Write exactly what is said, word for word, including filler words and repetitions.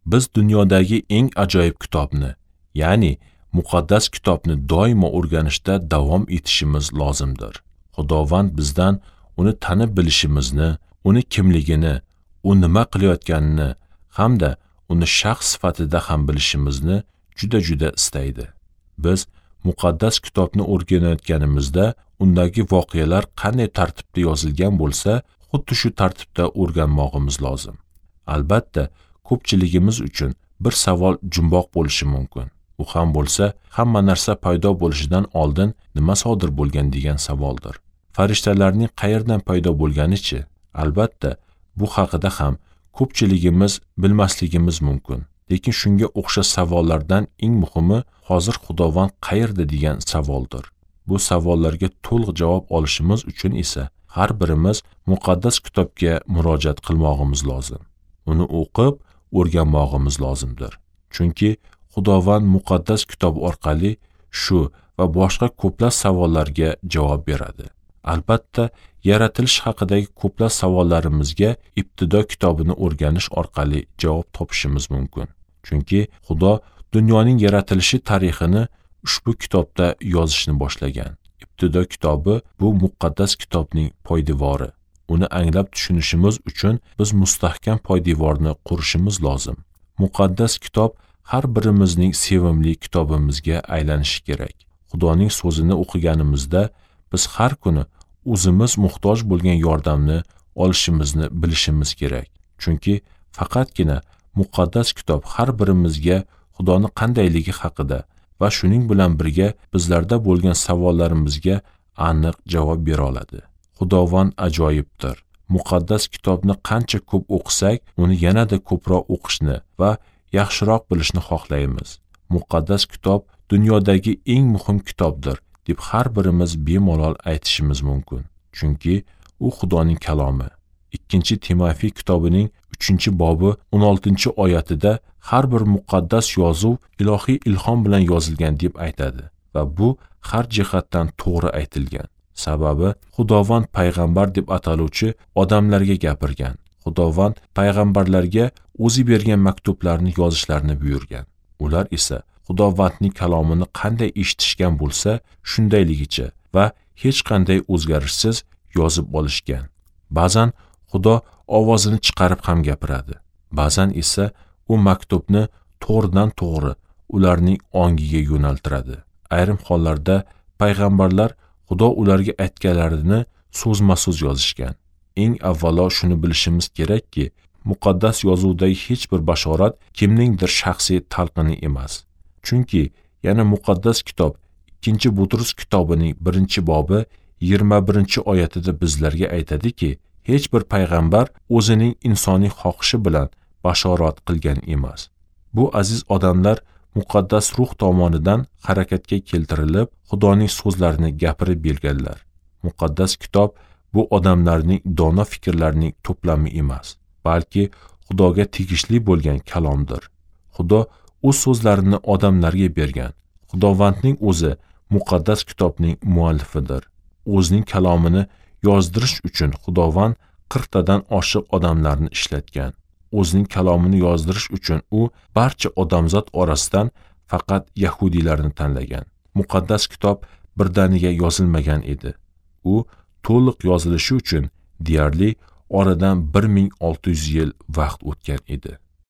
Biz dunyodagi eng ajoyib kitobni, ya'ni muqaddas kitobni doimo o'rganishda davom etishimiz lozimdir. Xudovand bizdan uni tanib bilishimizni, uni kimligini, u nima qilayotganini hamda uni shaxs sifatida ham bilishimizni juda-juda istaydi. Biz muqaddas kitobni o'rganayotganimizda undagi voqealar qanday tartibda yozilgan bo'lsa, xuddi shu tartibda o'rganmog'imiz lozim. Albatta, ko'pchiligimiz uchun bir savol jumboq bo'lishi mumkin. U ham bo'lsa, hamma narsa paydo bo'lishidan oldin nima sodir bo'lgan degan savoldir. Farishtalarning qayerdan paydo bo'lganichi? Albatta, bu haqida ham ko'pchiligimiz bilmasligimiz mumkin. Lekin shunga o'xshash savollardan eng muhimi hozir Xudovand qayerda degan savoldir. Bu savollarga to'liq javob olishimiz uchun esa har birimiz muqaddas kitobga murojaat qilmog'imiz lozim. Uni o'qib, o'rganmog'imiz lozimdir. Chunki Xudovand muqaddas kitob orqali shu va boshqa ko'plab savollarga javob beradi. Albatta, yaratilish haqidagi ko'plab savollarimizga ibtido kitobini o'rganish orqali javob topishimiz mumkin. Chunki Xudo dunyoning yaratilishi tarixini ushbu kitobda yozishni boshlagan. Ibtido kitobi bu muqaddas kitobning poydevori. Uni anglab tushunishimiz uchun biz mustahkam poydevorni qurishimiz lozim. Muqaddas kitob har birimizning sevimli kitobimizga aylanishi kerak. Xudoning so'zini o'qiganimizda biz har kuni o'zimiz muhtoj bo'lgan yordamni olishimizni bilishimiz kerak. Chunki faqatgina muqaddas kitob har birimizga Xudoni qandayligi haqida va shuning bilan birga bizlarda bo'lgan savollarimizga aniq javob bera oladi. Xudovand ajoyibdir. Muqaddas kitobni qancha ko'p o'qisak, uni yanada ko'proq o'qishni va yaxshiroq bilishni xohlaymiz. Muqaddas kitob dunyodagi eng muhim kitobdir deb har birimiz bemalol aytishimiz mumkin. Chunki u Xudoning kalomi. ikkinchi Timofiy kitobining uchinchi bobi o'n oltinchi oyatida har bir muqaddas yozuv ilohiy ilhom bilan yozilgan deb aytadi va bu har jihatdan to'g'ri aytilgan. Sababi Xudovand payg'ambar deb ataluvchi odamlarga gapirgan. Xudovand payg'ambarlarga o'zi bergan maktublarni yozishlarini buyurgan. Ular esa Xudovandning kalomini qanday eshitishgan bo'lsa, shundayligicha va hech qanday o'zgarishsiz yozib olishgan. Ba'zan Xudo ovozini chiqarib ham gapiradi. Ba'zan esa u maktubni to'g'ridan to'g'ri ularning ongiga yo'naltiradi. Ayrim hollarda payg'ambarlar Xudo ularga aytganlarini so'zma-so'z yozishgan. Eng avvalo shuni bilishimiz kerakki, muqaddas yozuvdagi hech bir bashorat kimningdir shaxsiy talqini emas. Chunki yana muqaddas kitob ikkinchi Butrus kitobining birinchi bobi yigirma birinchi oyatida bizlarga aytadiki, hech bir payg'ambar o'zining insoniy xohishi bilan bashorat qilgan emas. Bu aziz odamlar muqaddas ruh tomonidan harakatga keltirilib, Xudoning so'zlarini gapirib berganlar. Muqaddas kitob bu odamlarning dono fikrlarining to'plami emas, balki Xudoga tegishli bo'lgan kalomdir. Xudo o'z so'zlarini odamlarga bergan. Xudovandning o'zi muqaddas kitobning muallifidir. O'zining kalomini yozdirish uchun Xudovand qirqtadan oshiq odamlarni ishlatgan. O'zining kalomini yozdirish uchun u barcha odamzod orasidan faqat yahudiylarni tanlagan. Muqaddas kitob birdaniga yozilmagan edi. U to'liq yozilishi uchun deyarli oradan bir ming olti yuz yil vaqt o'tgan edi.